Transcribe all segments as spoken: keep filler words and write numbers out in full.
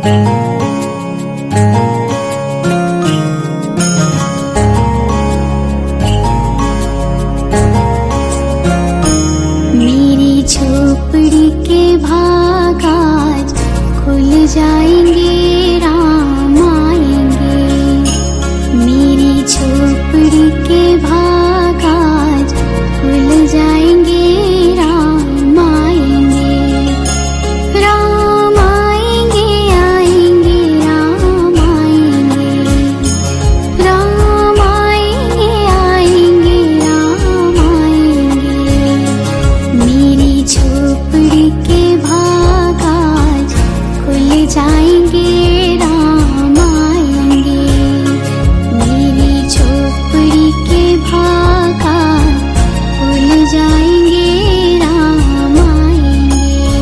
मेरी झोपड़ी के भाग आज खुल जाएंगे, राम आएंगे। मेरी झोपड़ी के भाग आज खुल जाएंगे, राम आएंगे। राम आएंगे, आएंगे, राम आएंगे। राम आएंगे, आएंगे, राम आएंगे। मेरी झोपड़ी के भाग आज खुल जाएंगे, राम आएंगे। मेरी झोपड़ी के भाग आज खुल जाएंगे, राम आएंगे।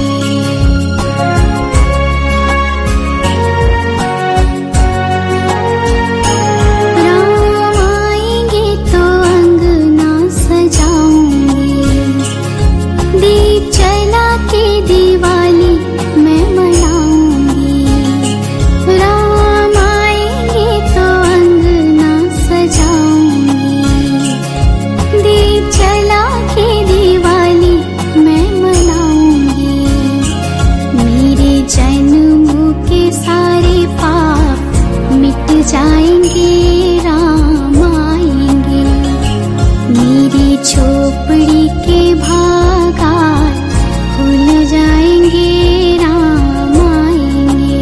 राम आएंगे तो अंगना सजाऊंगी, दीप जला के दिवाली मैं मनाऊंगी। राम आएंगे तो अंगना सजाऊंगी, दीप जला के दिवाली मैं मनाऊंगी। मेरे जन्मों के सारे पाप मिट जाएंगे, राम आएंगे। मेरी झोपड़ी के भाग आज खुल जाएंगे, राम आएंगे।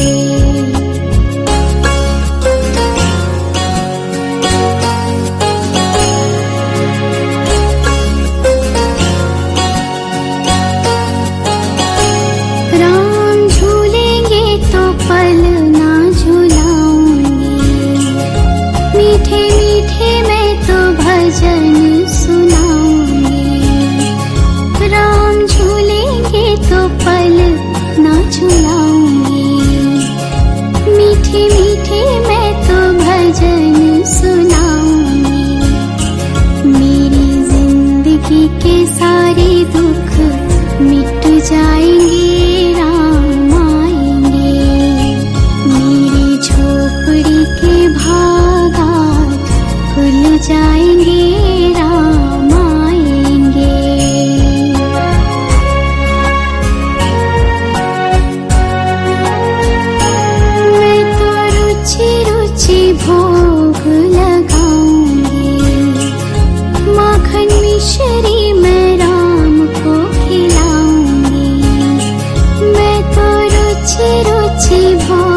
राम झूलेंगे तो पल ना झूलाऊंगी, मीठे मीठे मैं तो भजन सुनाऊंगी। राम झूलेंगे तो पल ना झूलाऊंगी, मीठे मीठे मैं तो भजन सुनाऊंगी। मेरी जिंदगी के सारे दुख मिट जाएंगे, राम आएंगे। मेरी झोपड़ी के भाग आज खुल जाएंगे, राम आएंगे। मैं तो रुचि रुचि भोग लगाऊंगी, माखन मिश्री मैं राम को खिलाऊंगी। मैं तो रुचि रुचि भोग